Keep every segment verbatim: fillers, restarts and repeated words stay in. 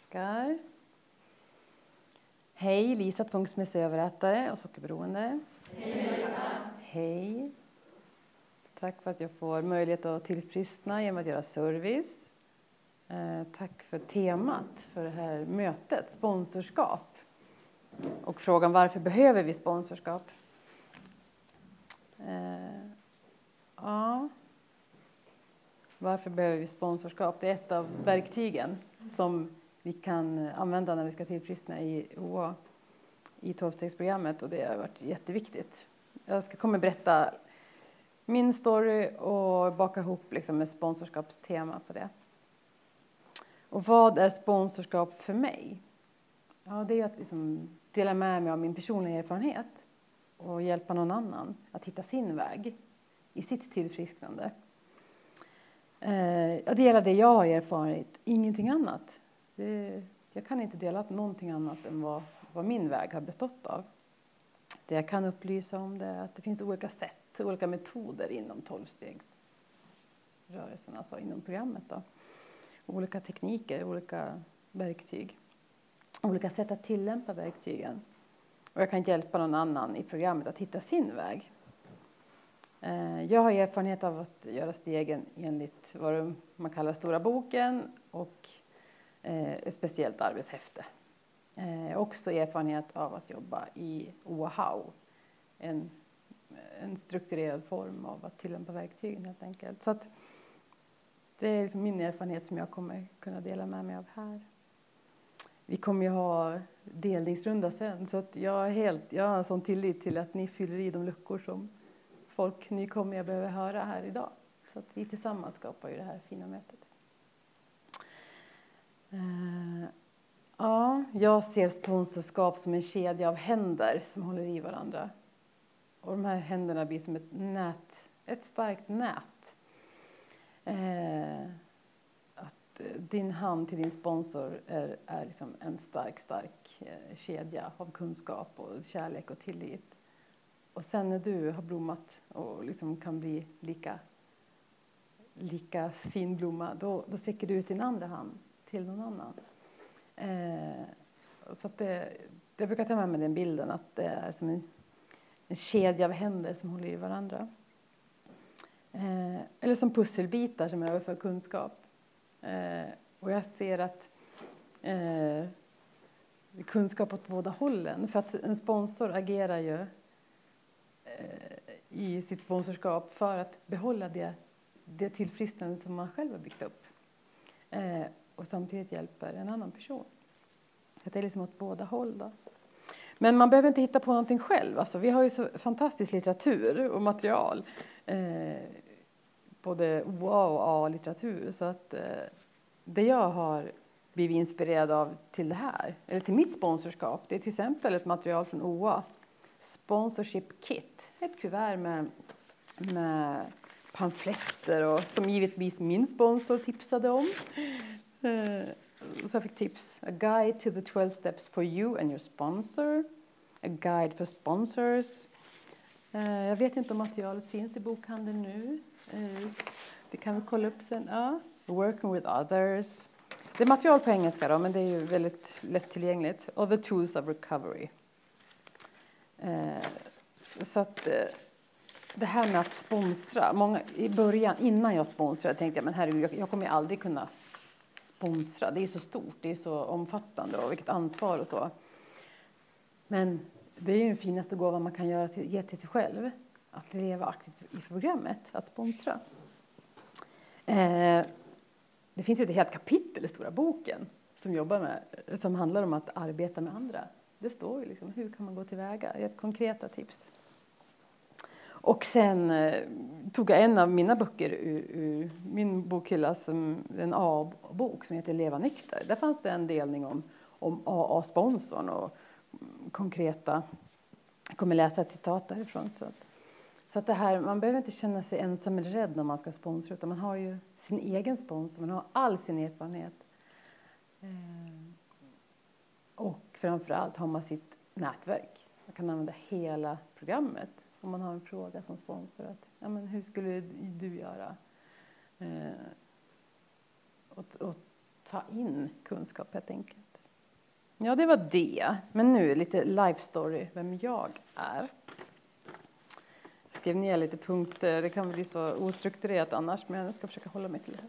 Tackar. Hej, Lisa, tvångsmässig överätare och sockerberoende. Hej, Lisa. Hej. Tack för att jag får möjlighet att tillfriskna genom att göra service. Eh, tack för temat för det här mötet, sponsorskap. Och frågan, varför behöver vi sponsorskap? Eh, ja. Varför behöver vi sponsorskap? Det är ett av verktygen som vi kan använda när vi ska tillfriskna i O A, i tolvstegsprogrammet, och det har varit jätteviktigt. Jag ska komma berätta min story och baka ihop liksom med sponsorskapstema på det. Och vad är sponsorskap för mig? Ja, det är att liksom dela med mig av min personliga erfarenhet och hjälpa någon annan att hitta sin väg i sitt tillfrisknande. Jag delar det jag har erfarit, ingenting annat. Det, jag kan inte dela någonting annat än vad, vad min väg har bestått av. Det jag kan upplysa om det är att det finns olika sätt, olika metoder inom tolvstegsrörelsen, alltså inom programmet då. Olika tekniker, olika verktyg, olika sätt att tillämpa verktygen. Och jag kan hjälpa någon annan i programmet att hitta sin väg. Jag har erfarenhet av att göra stegen enligt vad man kallar stora boken och ett speciellt arbetshäfte. Jag har också erfarenhet av att jobba i O A H A U, en, en strukturerad form av att tillämpa verktygen helt enkelt. Så att det är liksom min erfarenhet som jag kommer kunna dela med mig av här. Vi kommer ju ha delningsrunda sen, så att jag, är helt, jag har en sån tillit till att ni fyller i de luckor som folk nykomlingar behöver höra här idag. Så att vi tillsammans skapar ju det här fina mötet. Uh, ja, jag ser sponsorskap som en kedja av händer som håller i varandra. Och de här händerna blir som ett nät, ett starkt nät. Uh, att din hand till din sponsor är, är liksom en stark, stark uh, kedja av kunskap och kärlek och tillit. Och sen när du har blommat och liksom kan bli lika, lika fin blomma, då, då sträcker du ut din andra hand till någon annan. Eh, så att det, det brukar ta med mig den bilden att det är som en, en kedja av händer som håller i varandra. Eh, eller som pusselbitar som överför kunskap. Eh, och jag ser att eh, kunskap åt båda hållen. För att en sponsor agerar ju i sitt sponsorskap för att behålla det, det tillfrisknande som man själv har byggt upp. Eh, och samtidigt hjälper en annan person. Så det är liksom åt båda håll då. Men man behöver inte hitta på någonting själv. Alltså, vi har ju så fantastisk litteratur och material. Eh, både O A och A-litteratur. Så att eh, det jag har blivit inspirerad av till det här, eller till mitt sponsorskap, det är till exempel ett material från O A. Sponsorship Kit, ett kuvert med, med pamfletter och som givetvis min sponsor tipsade om. Uh, så jag fick tips. A guide to the twelve steps for you and your sponsor. A guide for sponsors. Uh, jag vet inte om materialet finns i bokhandeln nu. Uh, det kan vi kolla upp sen. Uh, working with others. Det är material på engelska då, men det är ju väldigt lättillgängligt. Och the tools of recovery. Eh, så att eh, det här med att sponsra, många, i början innan jag sponsrade tänkte jag, men herregud, jag, jag kommer aldrig kunna sponsra, det är så stort, det är så omfattande och vilket ansvar och så. Men det är ju den finaste gåvan man kan göra till, ge till sig själv, att leva aktivt i programmet, att sponsra. Eh, det finns ju ett helt kapitel i stora boken som jobbar med, som handlar om att arbeta med andra. Det står ju liksom, hur kan man gå tillväga? Det är ett konkreta tips. Och sen eh, tog jag en av mina böcker ur, ur min bokhylla, som en A-bok som heter Leva nykter. Där fanns det en delning om, om A A-sponsorn och konkreta, jag kommer läsa ett citat därifrån. Så att, så att det här, man behöver inte känna sig ensam eller rädd när man ska sponsra, utan man har ju sin egen sponsor, man har all sin erfarenhet. Eh, Och framförallt har man sitt nätverk. Man kan använda hela programmet om man har en fråga som sponsor. Att, ja, men hur skulle du göra? Eh, och, och ta in kunskap helt enkelt. Ja, det var det. Men nu lite life story, vem jag är. Jag skrev ner lite punkter. Det kan bli så ostrukturerat annars, men jag ska försöka hålla mig till det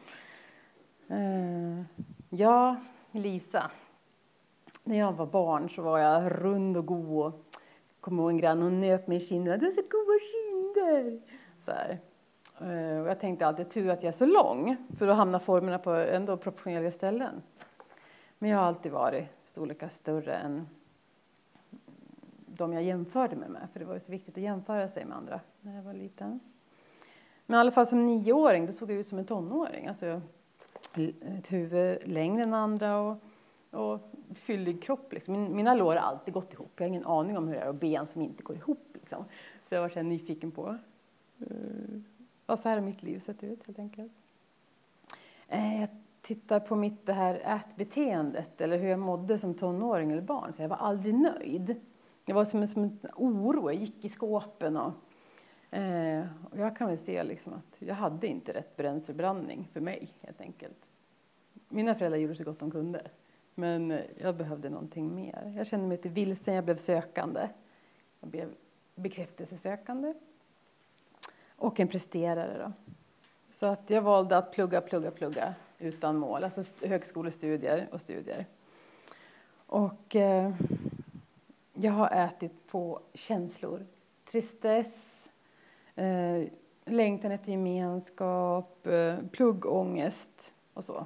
här. Uh, ja, Lisa. När jag var barn så var jag rund och god. Och kom ihåg en grann och nöp mig i kinden. Det är så goda kinder. Så här. Uh, och jag tänkte alltid tur att jag är så lång. För då hamnar formerna på ändå proportionella ställen. Men jag har alltid varit storlekar större än de jag jämförde mig med. För det var ju så viktigt att jämföra sig med andra när jag var liten. Men i alla fall som nioåring, då såg jag ut som en tonåring. Alltså ett huvud längre än andra och, och fyllig kropp. Liksom. Min, mina lår har alltid gått ihop. Jag har ingen aning om hur det är och ben som inte går ihop. Liksom. Så jag var så här nyfiken på. Och så här har mitt liv sett ut helt enkelt. Jag tittar på mitt det här ätbeteendet eller hur jag mådde som tonåring eller barn. Så jag var aldrig nöjd. Det var som en, som en oro. Jag gick i skåpen och, eh, och jag kan väl se liksom att jag hade inte rätt bränslebrandning för mig helt enkelt. Mina föräldrar gjorde så gott de kunde. Men jag behövde någonting mer. Jag kände mig lite vilsen, jag blev sökande. Jag blev bekräftelsesökande. Och en presterare då. Så att jag valde att plugga, plugga, plugga utan mål. Alltså högskolestudier och studier. Och eh, jag har ätit på känslor. Tristess, eh, längtan efter gemenskap, eh, pluggångest och så.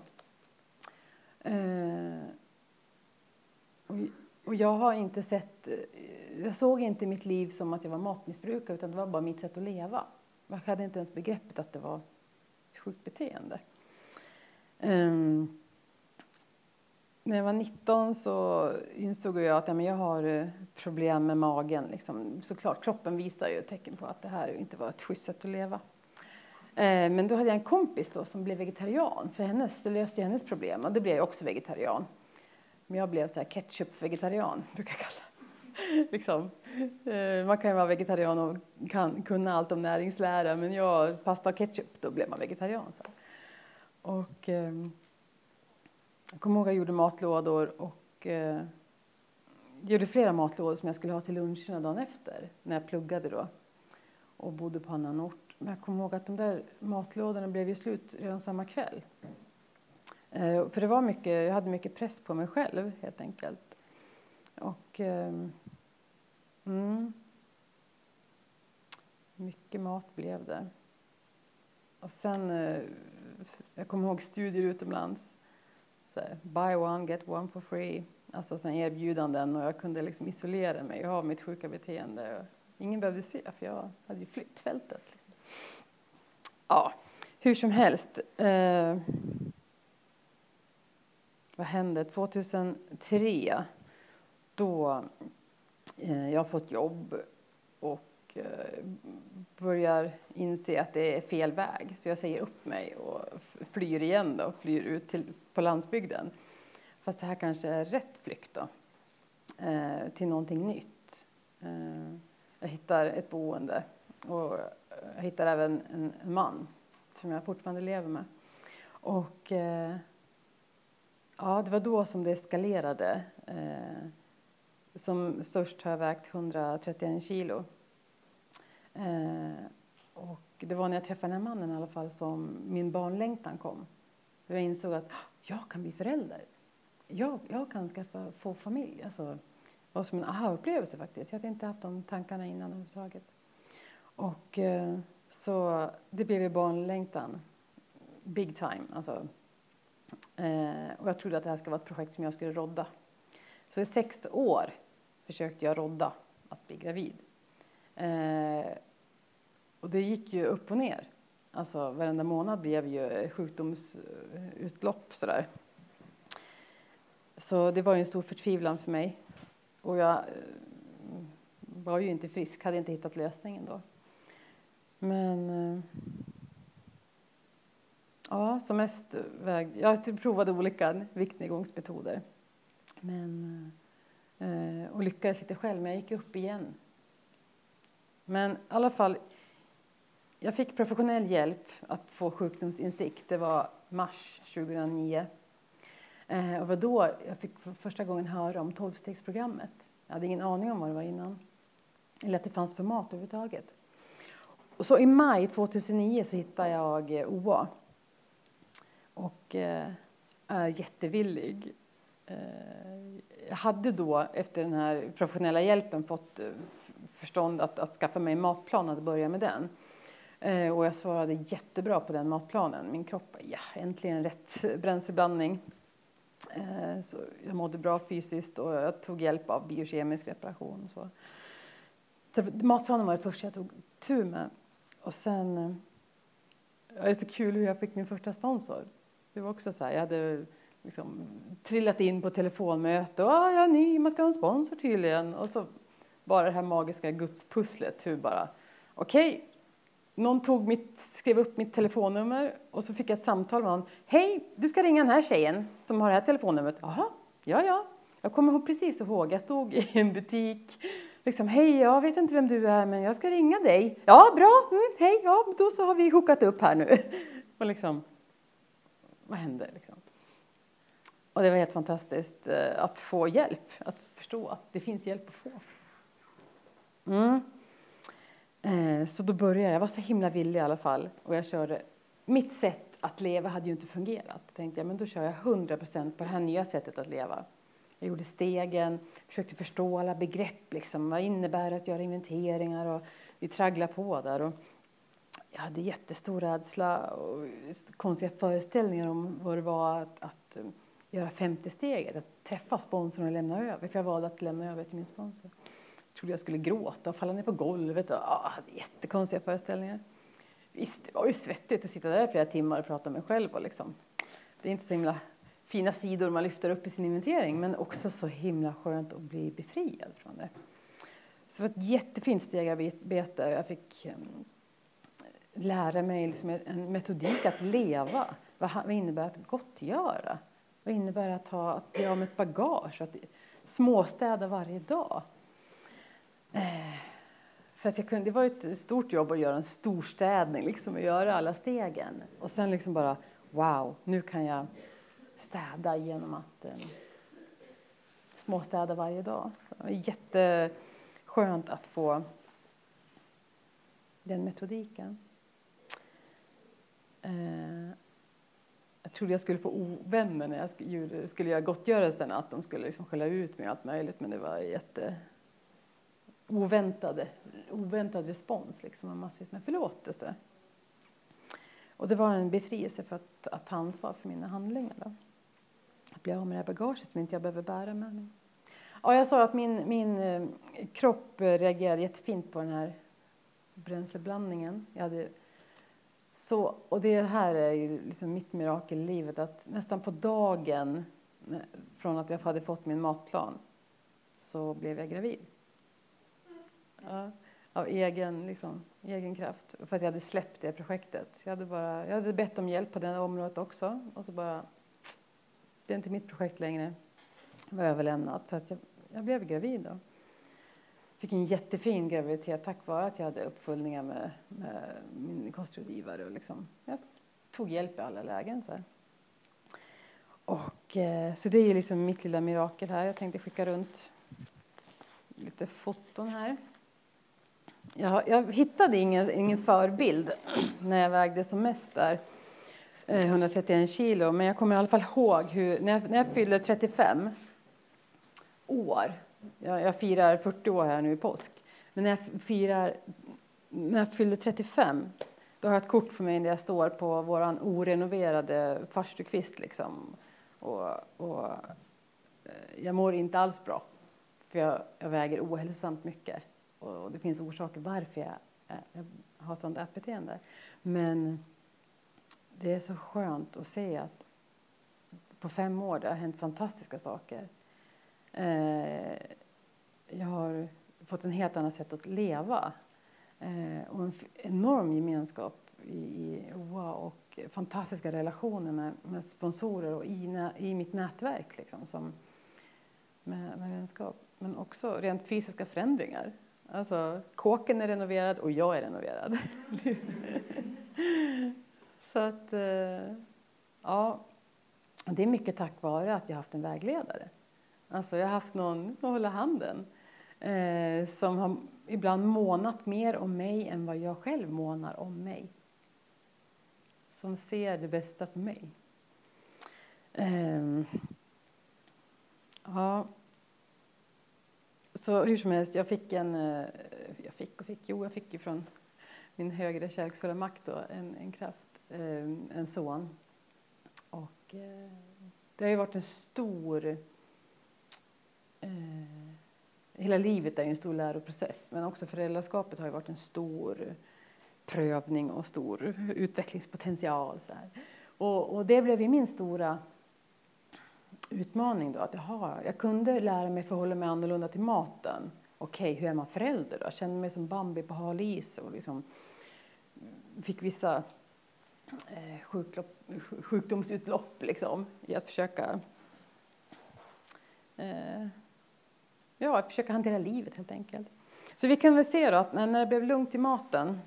Eh, och, och jag har inte sett, jag såg inte mitt liv som att jag var matmissbrukare utan det var bara mitt sätt att leva. Jag hade inte ens begreppet att det var ett sjukt beteende. Um, när jag var nitton så insåg jag att ja, men jag har problem med magen. Liksom. Såklart, kroppen visar ju tecken på att det här inte var ett schysst sätt att leva. Uh, men då hade jag en kompis då som blev vegetarian. För hennes, det löste hennes problem. Och det blev jag också vegetarian. Men jag blev så här ketchup-vegetarian, brukar jag kalla liksom. uh, Man kan ju vara vegetarian och kan, kunna allt om näringslära. Men jag, pasta och ketchup, då blev man vegetarian. Så här. Och uh, jag kommer ihåg att jag gjorde matlådor och uh, gjorde flera matlådor som jag skulle ha till lunchen dagen efter. När jag pluggade då och bodde på annan ort. Men jag kommer ihåg att de där matlådorna blev ju slut redan samma kväll. Uh, för det var mycket, jag hade mycket press på mig själv helt enkelt. Och uh, mm, mycket mat blev det. Och sen, uh, jag kommer ihåg studier utomlands. Så här, buy one, get one for free. Alltså sen erbjudanden och jag kunde liksom isolera mig och ha mitt sjuka beteende. Ingen behövde se för jag hade ju flytt fältet. Liksom. Ja, hur som helst. Uh, Vad hände? tjugohundratre, då eh, jag har fått jobb och eh, börjar inse att det är fel väg. Så jag säger upp mig och flyr igen då, flyr ut till, på landsbygden. Fast det här kanske är rätt flykt då, eh, till någonting nytt. Eh, jag hittar ett boende och jag hittar även en, en man som jag fortfarande lever med. Och... Eh, Ja, det var då som det eskalerade. Eh, som störst har jag vägt hundratrettioen kilo. Eh, och det var när jag träffade den här mannen i alla fall som min barnlängtan kom. Jag insåg att jag kan bli förälder. Jag, jag kan skaffa, få familj. Alltså, det var som en aha-upplevelse faktiskt. Jag hade inte haft de tankarna innan överhuvudtaget. Och eh, så det blev ju barnlängtan. Big time, alltså. Eh, och jag trodde att det här skulle vara ett projekt som jag skulle rodda. Så i sex år försökte jag rodda att bli gravid. Eh, och det gick ju upp och ner. Alltså varenda månad blev ju sjukdomsutlopp sådär. Så det var ju en stor förtvivlan för mig. Och jag eh, var ju inte frisk, hade inte hittat lösningen då. Men... Eh, Ja, som mest väg. Jag provade olika viktnedgångsmetoder. Men, eh, och lyckades lite själv, men jag gick upp igen. Men i alla fall, jag fick professionell hjälp att få sjukdomsinsikt. Det var mars tjugohundranio. Eh, och var då jag fick för första gången höra om tolvstegsprogrammet. Jag hade ingen aning om vad det var innan. Eller att det fanns format överhuvudtaget. Och så i maj tjugohundranio så hittade jag O A. Och eh, är jättevillig. Eh, jag hade då efter den här professionella hjälpen fått eh, förstånd att, att skaffa mig en matplan och börja med den. Eh, och jag svarade jättebra på den matplanen. Min kropp var ja, äntligen rätt bränsleblandning. Eh, så jag mådde bra fysiskt och jag tog hjälp av biokemisk reparation. Och så. Så matplanen var det första jag tog tur med. Och sen, eh, det är så kul hur jag fick min första sponsor. Det var också så här, jag hade liksom trillat in på telefonmöte. Och ah, jag är ny, man ska ha en sponsor tydligen. Och så bara det här magiska gudspusslet. Hur bara, okej. Okay. Någon tog mitt, skrev upp mitt telefonnummer och så fick jag ett samtal med honom. Hej, du ska ringa den här tjejen som har det här telefonnumret. Jaha, ja, ja. Jag kommer precis ihåg, jag stod i en butik. Liksom, hej, jag vet inte vem du är men jag ska ringa dig. Ja, bra, mm, hej, ja, då så har vi hookat upp här nu. Och liksom, vad hände liksom? Och det var helt fantastiskt eh, att få hjälp, att förstå att det finns hjälp att få. Mm. Så då började jag, jag var så himla villig i alla fall. Och jag körde, mitt sätt att leva hade ju inte fungerat. Då tänkte jag, men då kör jag hundra procent på det här nya sättet att leva. Jag gjorde stegen, försökte förstå alla begrepp. Liksom. Vad innebär det att göra inventeringar? Och vi tragglade på där. Och jag hade jättestor rädsla och konstiga föreställningar om vad det var att, att göra femtio steget. Att träffa sponsorn och lämna över. För jag valde att lämna över till min sponsor. Jag trodde jag skulle gråta och falla ner på golvet. Och, ah, jättekonstiga föreställningar. Visst, det var ju svettigt att sitta där flera timmar och prata med mig själv. Och liksom. Det är inte så himla fina sidor man lyfter upp i sin inventering. Men också så himla skönt att bli befriad från det. Så det var ett jättefint stegarbete. Jag fick um, lära mig liksom en metodik att leva. Vad, vad innebär att gottgöra? Vad innebär att, ha, att bli av med ett bagage? Att småstäda varje dag. Eh, för att jag kunde, det var ett stort jobb att göra en storstädning, liksom, att göra alla stegen. Och sen liksom bara, wow, nu kan jag städa genom att eh, småstäda varje dag. Det var jätteskönt att få den metodiken. Eh, jag trodde jag skulle få ovänner när jag skulle, skulle göra gottgörelsen, att de skulle liksom skälla ut mig och allt möjligt, men det var jätte... Oväntade, oväntad respons liksom, och massvis med förlåtelse. Och det var en befrielse för att, att ta ansvar för mina handlingar. Då. Att bli av med det här bagaget som inte jag behöver bära med mig. Ja, jag sa att min, min eh, kropp reagerade jättefint på den här bränsleblandningen. Jag hade så, och det här är ju liksom mitt mirakel i livet. Att nästan på dagen från att jag hade fått min matplan så blev jag gravid. Ja, av egen, liksom, egen kraft. För att jag hade släppt det projektet. Jag hade, bara, jag hade bett om hjälp på det området också. Och så bara, det är inte mitt projekt längre. Det var överlämnat. Så att jag, jag blev gravid då. Fick en jättefin graviditet tack vare att jag hade uppföljningar med, med min kostrådgivare. Och liksom, jag tog hjälp i alla lägen. Så, här. Och, eh, så det är liksom mitt lilla mirakel här. Jag tänkte skicka runt lite foton här. Jag, jag hittade ingen, ingen förbild när jag vägde som mest där, eh, hundratrettioen kilo. Men jag kommer i alla fall ihåg hur, när jag, när jag fyllde trettiofem år, jag, jag firar fyrtio år här nu i påsk, men när jag, firar, när jag fyllde trettiofem, då har jag ett kort för mig där jag står på våran orenoverade farstukvist liksom. Och, och jag mår inte alls bra, för jag, jag väger ohälsosamt mycket. Och det finns orsaker varför jag, jag har ett sånt ätbeteende. Men det är så skönt att se att på fem år det har hänt fantastiska saker. Eh, jag har fått en helt annat sätt att leva. Eh, och en enorm gemenskap i, i O A och fantastiska relationer med, med sponsorer och i, i mitt nätverk. Liksom, som, med, med vänskap. Men också rent fysiska förändringar. Alltså, kåken är renoverad och jag är renoverad. Så att, ja. Och det är mycket tack vare att jag har haft en vägledare. Alltså jag har haft någon att hålla handen. Eh, som har ibland månat mer om mig än vad jag själv månar om mig. Som ser det bästa på mig. Eh, ja. Så hur som helst, jag fick en... Jag fick och fick, jo jag fick ifrån min högre kärleksfulla makt då, en, en kraft, eh, en son. Och eh, det har ju varit en stor... Eh, hela livet är ju en stor läroprocess, men också föräldraskapet har ju varit en stor prövning och stor utvecklingspotential. Så här. Och, och det blev ju min stora utmaning då, att jaha, jag kunde lära mig förhålla mig annorlunda till maten. Okej, hur är man förälder då? Jag kände mig som Bambi på hal is och liksom fick vissa eh, sjuklopp, sjukdomsutlopp liksom, i att försöka eh, ja, att försöka hantera livet helt enkelt. Så vi kan väl se då att när det blev lugnt i maten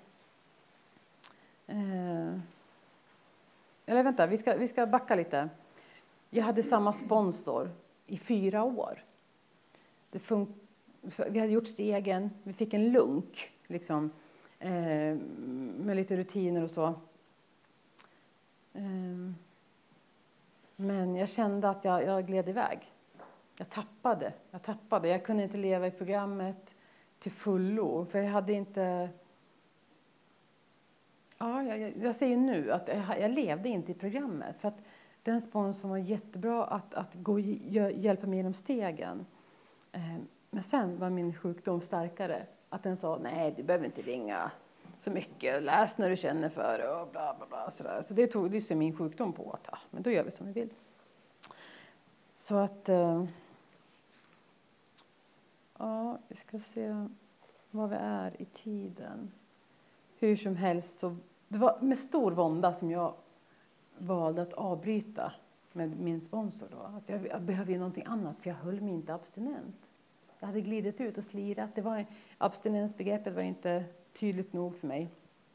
eh, eller vänta, vi ska, vi ska backa lite. Jag hade samma sponsor i fyra år. Det fun- vi hade gjort stegen, vi fick en lunk liksom, eh, med lite rutiner och så. Eh, men jag kände att jag, jag gled iväg. Jag tappade, jag tappade. Jag kunde inte leva i programmet till fullo. För jag hade inte... Ja, jag, jag säger nu att jag, jag levde inte i programmet. För att den sponsorn var jättebra att, att gå, hjälpa mig genom stegen. Eh, men sen var min sjukdom starkare. Att den sa, nej du behöver inte ringa så mycket. Läs när du känner för det och bla bla bla. Sådär. Så det tog det min sjukdom på att, ja, men då gör vi som vi vill. Så att... Eh, ja, vi ska se var vi är i tiden. Hur som helst så... Det var med stor vånda som jag valde att avbryta med min sponsor då. Att jag, jag behövde ju någonting annat för jag höll mig inte abstinent. Jag hade glidit ut och slirat. Det var, abstinensbegreppet var inte tydligt nog för mig.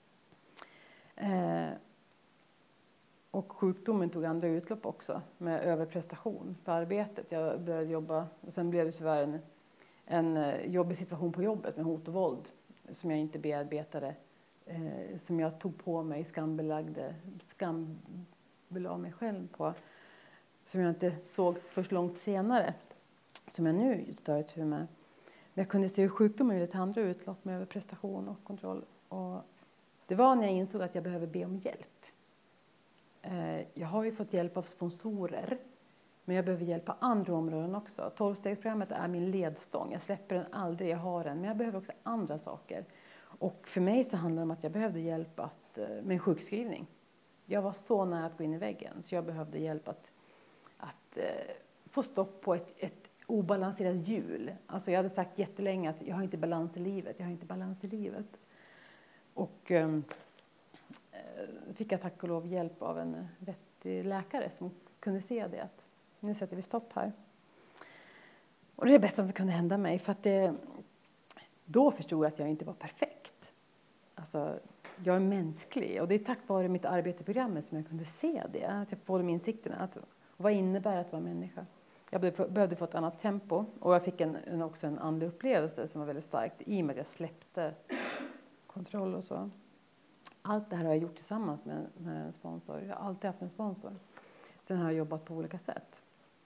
Eh, och sjukdomen tog andra utlopp också med överprestation på arbetet. Jag började jobba och sen blev det tyvärr en, en jobbig situation på jobbet med hot och våld som jag inte bearbetade. Eh, som jag tog på mig, skambelagde, skambelade mig själv på. Som jag inte såg först långt senare. Som jag nu tar ett tur med. Men jag kunde se hur sjukdomen ville ta andra utlopp med överprestation och kontroll. Och det var när jag insåg att jag behöver be om hjälp. Eh, jag har ju fått hjälp av sponsorer. Men jag behöver hjälp på andra områden också. tolvstegsprogrammet är min ledstång. Jag släpper den aldrig, jag har den. Men jag behöver också andra saker. Och för mig så handlar det om att jag behövde hjälp att, med en sjukskrivning. Jag var så nära att gå in i väggen. Så jag behövde hjälp att, att eh, få stopp på ett, ett obalanserat hjul. Alltså jag hade sagt jättelänge att jag har inte balans i livet. Jag har inte balans i livet. Och eh, fick jag tack och lov hjälp av en vettig läkare som kunde se det. Att nu sätter vi stopp här. Och det är det bästa som kunde hända mig. För att det, då förstod jag att jag inte var perfekt. Alltså, jag är mänsklig. Och det är tack vare mitt arbete i programmet som jag kunde se det. Att jag får de insikterna. Att, vad innebär att vara människa? Jag behövde få ett annat tempo. Och jag fick en, en, också en andlig upplevelse som var väldigt starkt. I och med att jag släppte kontroll och så. Allt det här har jag gjort tillsammans med, med en sponsor. Jag har alltid haft en sponsor. Sen har jag jobbat på olika sätt.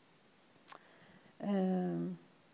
Um,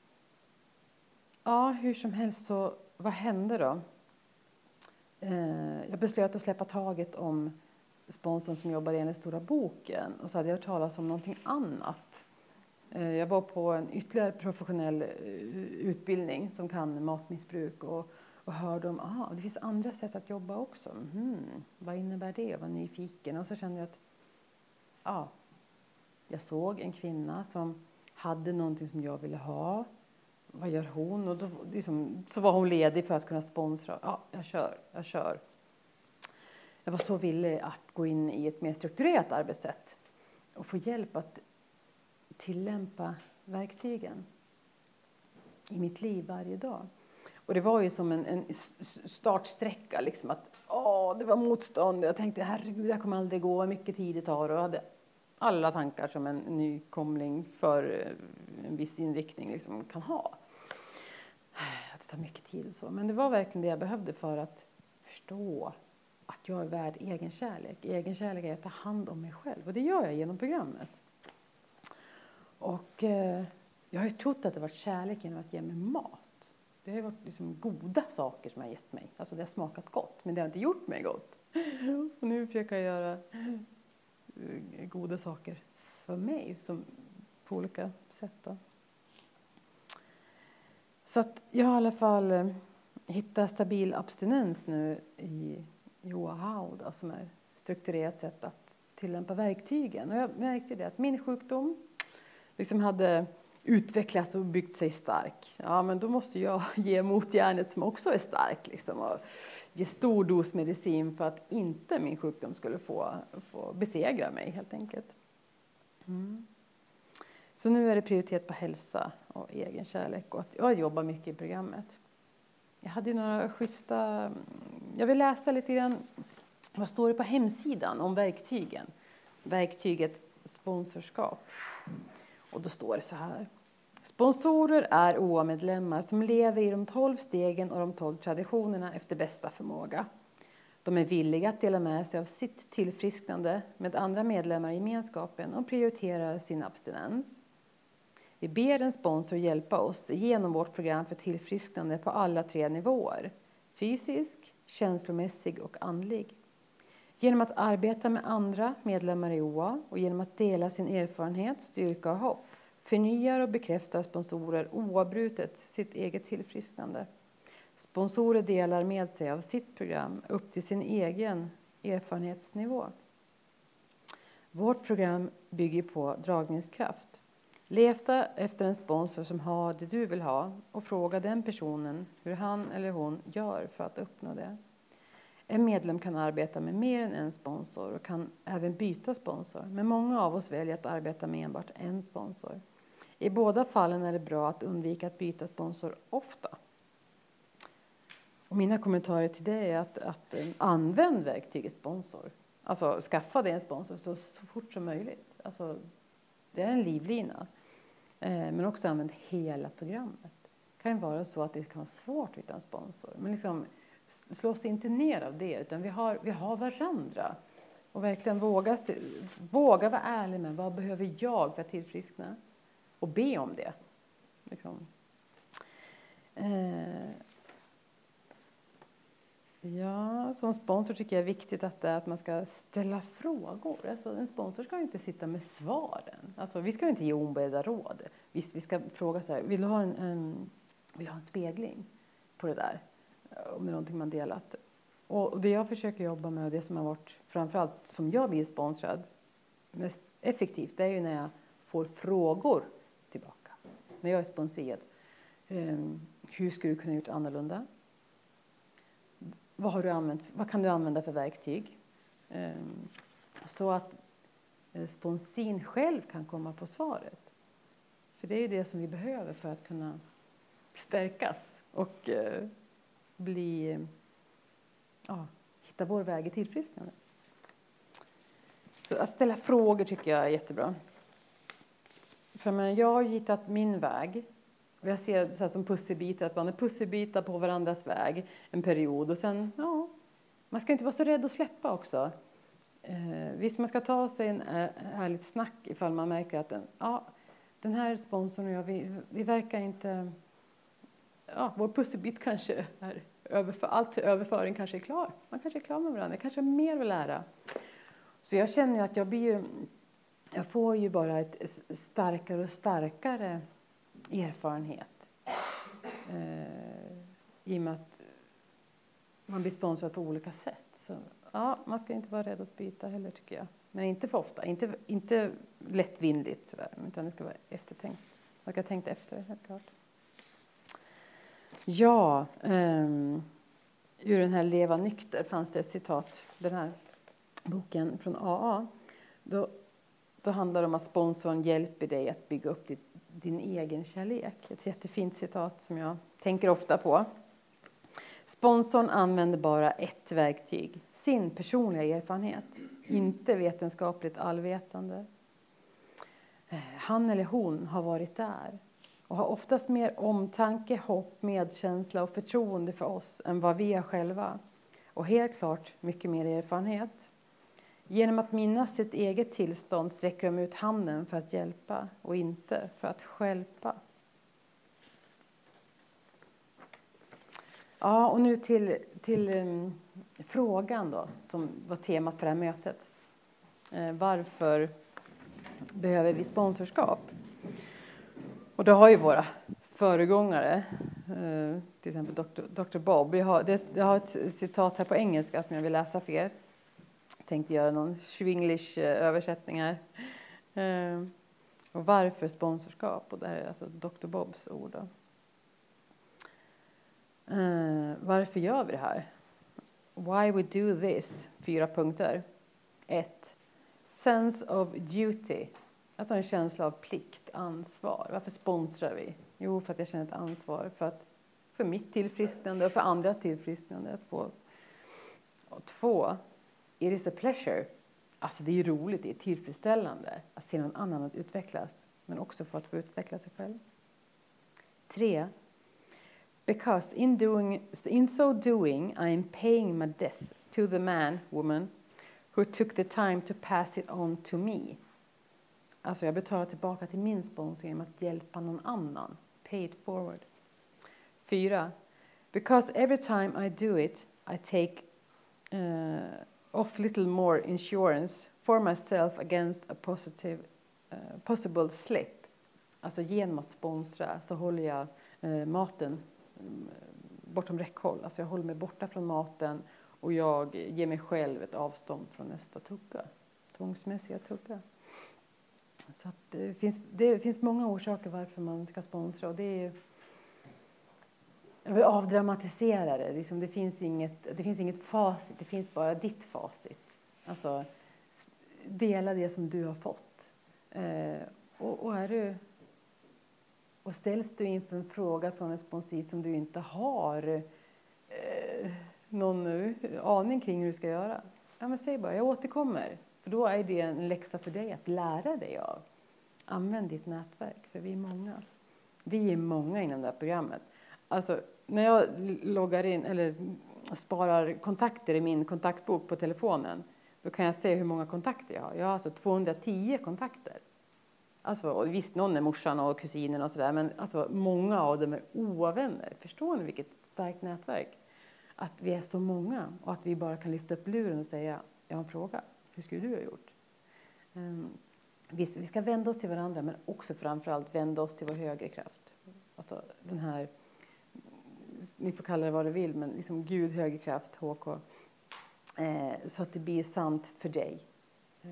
ja, hur som helst så, vad hände då? Uh, jag beslöt att släppa taget om sponsorn som jobbade i den stora boken. Och så hade jag hört talas om någonting annat. Uh, jag var på en ytterligare professionell uh, utbildning som kan matmissbruk. Och, och hörde om att ah, det finns andra sätt att jobba också. Mm, vad innebär det? Jag var nyfiken. Och så kände jag att ja, jag såg en kvinna som hade någonting som jag ville ha. Vad gör hon? Och då, liksom, så var hon ledig för att kunna sponsra. Ja, jag kör, jag kör. Jag var så villig att gå in i ett mer strukturerat arbetssätt. Och få hjälp att tillämpa verktygen i mitt liv varje dag. Och det var ju som en, en startsträcka. Liksom att, åh, det var motstånd. Jag tänkte, herregud, jag kommer aldrig gå. Mycket tid det tar. Och hade, alla tankar som en nykomling för en viss inriktning liksom kan ha. Det tar mycket tid och så. Men det var verkligen det jag behövde för att förstå att jag är värd egen kärlek. Egen kärlek är att ta hand om mig själv. Och det gör jag genom programmet. Och eh, jag har ju trott att det varit kärlek genom att ge mig mat. Det har ju varit liksom goda saker som jag har gett mig. Alltså det har smakat gott, men det har inte gjort mig gott. Och nu försöker jag göra goda saker för mig som på olika sätt då. Så att jag har i alla fall hittat stabil abstinens nu i Joahau då, som är strukturerat sätt att tillämpa verktygen. Och jag märkte det att min sjukdom liksom hade utvecklats och byggt sig stark. Ja, men då måste jag ge motjärnet som också är stark. Liksom, och ge stor dos medicin för att inte min sjukdom skulle få, få besegra mig helt enkelt. Mm. Så nu är det prioritet på hälsa och egen kärlek och att jag jobbar mycket i programmet. Jag hade ju några schyssta... Jag vill läsa lite grann vad står det på hemsidan om verktygen. Verktyget sponsorskap. Och då står det så här. Sponsorer är O A-medlemmar som lever i de tolv stegen och de tolv traditionerna efter bästa förmåga. De är villiga att dela med sig av sitt tillfrisknande med andra medlemmar i gemenskapen och prioriterar sin abstinens. Vi ber en sponsor hjälpa oss genom vårt program för tillfrisknande på alla tre nivåer. Fysisk, känslomässig och andlig. Genom att arbeta med andra medlemmar i O A och genom att dela sin erfarenhet, styrka och hopp förnyar och bekräftar sponsorer oavbrutet sitt eget tillfrisknande. Sponsorer delar med sig av sitt program upp till sin egen erfarenhetsnivå. Vårt program bygger på dragningskraft. Leta efter en sponsor som har det du vill ha och fråga den personen hur han eller hon gör för att uppnå det. En medlem kan arbeta med mer än en sponsor och kan även byta sponsor. Men många av oss väljer att arbeta med enbart en sponsor. I båda fallen är det bra att undvika att byta sponsor ofta. Och mina kommentarer till det är att, att använd verktyget sponsor. Alltså skaffa dig en sponsor så, så fort som möjligt. Alltså, det är en livlina. Eh, men också använd hela programmet. Det kan ju vara så att det kan vara svårt att hitta en sponsor. Men liksom, slå sig inte ner av det. Utan vi har, vi har varandra. Och verkligen våga, våga vara ärlig med vad behöver jag för att tillfriskna. Och be om det. Liksom. Eh, ja, som sponsor tycker jag är viktigt att, det, att man ska ställa frågor. Alltså, en sponsor ska inte sitta med svaren. Alltså, vi ska inte ge ombedda råd. Vi, vi ska fråga så här, vill du ha en, en, vill du ha en spegling på det där? Om det är någonting man delat. Och det jag försöker jobba med och det som har varit framförallt som jag blir sponsrad mest effektivt, det är ju när jag får frågor tillbaka. När jag är sponsrad. Um, hur skulle du kunna gjort annorlunda? Vad, har du använt, vad kan du använda för verktyg? Um, så att uh, sponsin själv kan komma på svaret. För det är ju det som vi behöver för att kunna stärkas och uh, bli, ja, hitta vår väg i tillfrisknande. Så att ställa frågor tycker jag är jättebra. För men jag har hittat min väg. Och jag ser det så här som pusselbitar, att man är pusselbitar på varandras väg en period. Och sen, ja, man ska inte vara så rädd att släppa också. Eh, visst, man ska ta sig en ärligt snack ifall man märker att den, ja, den här sponsorn och jag, vi, vi verkar inte... Ja, vår pusselbit kanske är överför, allt överföring kanske är klar. Man kanske är klar med varandra, kanske har mer att lära. Så jag känner ju att jag blir ju, jag får ju bara ett starkare och starkare erfarenhet. Eh, I och med att man blir sponsrad på olika sätt. Så, ja, man ska inte vara rädd att byta heller tycker jag. Men inte för ofta, inte, inte lättvindigt sådär, utan det ska vara eftertänkt. Man ska tänka efter, helt klart. Ja, um, ur den här Leva nykter fanns det ett citat, den här boken från A A. Då, då handlar det om att sponsorn hjälper dig att bygga upp ditt, din egen kärlek. Ett jättefint citat som jag tänker ofta på. Sponsorn använder bara ett verktyg, sin personliga erfarenhet, inte vetenskapligt allvetande. Han eller hon har varit där och har oftast mer omtanke, hopp, medkänsla och förtroende för oss än vad vi har själva. Och helt klart mycket mer erfarenhet. Genom att minnas sitt eget tillstånd sträcker de ut handen för att hjälpa och inte för att stjälpa. Ja, och nu till, till um, frågan då, som var temat på det här mötet. Eh, varför behöver vi sponsorskap? Och då har ju våra föregångare, eh, till exempel doktor doktor Bob. Jag har, det, jag har ett citat här på engelska som jag vill läsa för er. Jag tänkte göra någon Schwinglish översättning här. Eh, och varför sponsorskap? Och det här är alltså doktor Bobs ord då. Uh, varför gör vi det här? Why we do this? Fyra punkter. Ett. Sense of duty. Alltså en känsla av plikt, ansvar. Varför sponsrar vi? Jo, för att jag känner ett ansvar för, att, för mitt tillfrisknande och för andras tillfrisknande. Att få. Och två. It is a pleasure. Alltså det är roligt, det är tillfredsställande att se någon annan att utvecklas. Men också för att få utveckla sig själv. Tre. Because in doing, in so doing, I am paying my debt to the man, woman, who took the time to pass it on to me. Alltså jag betalar tillbaka till min sponsor genom att hjälpa någon annan. Pay it forward. Fyra. Because every time I do it, I take uh, off little more insurance for myself against a positive, uh, possible slip. Alltså genom att sponsra så håller jag uh, maten bortom räckhåll. Alltså jag håller mig borta från maten och jag ger mig själv ett avstånd från nästa tugga. Tvångsmässiga tugga. Så att det, finns, det finns många orsaker varför man ska sponsra. Och det är, jag vill avdramatisera det. Liksom det, finns inget, det finns inget facit, det finns bara ditt facit. Alltså dela det som du har fått. Eh, och, och är du... Och ställs du inför en fråga från en sponsor som du inte har eh, någon aning kring hur du ska göra. Ja, men säg bara, jag återkommer. För då är det en läxa för dig att lära dig av. Använd ditt nätverk, för vi är många. Vi är många inom det här programmet. Alltså, när jag loggar in eller sparar kontakter i min kontaktbok på telefonen. Då kan jag se hur många kontakter jag har. Jag har alltså tvåhundratio kontakter. Alltså, och visst, någon är morsan och kusinen och sådär. Men alltså, många av dem är ovänner. Förstår ni vilket starkt nätverk? Att vi är så många. Och att vi bara kan lyfta upp luren och säga, jag har en fråga. Hur skulle du ha gjort? Um, vi, vi ska vända oss till varandra. Men också framförallt vända oss till vår högre kraft. Alltså den här, ni får kalla det vad du vill. Men liksom Gud, högre kraft, H K. Eh, så att det blir sant för dig. Eh,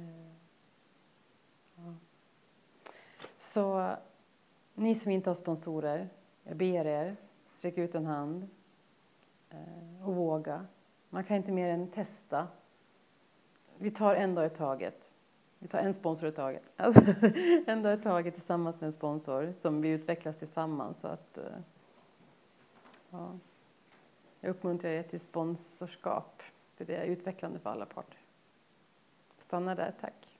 ja. Så ni som inte har sponsorer, jag ber er, sträck ut en hand eh, och våga. Man kan inte mer än testa. Vi tar en dag i taget. Vi tar en sponsor i taget. Alltså, en dag i taget tillsammans med en sponsor som vi utvecklas tillsammans. Så att, eh, ja. Jag uppmuntrar er till sponsorskap, för det är utvecklande för alla parter. Stanna där, tack.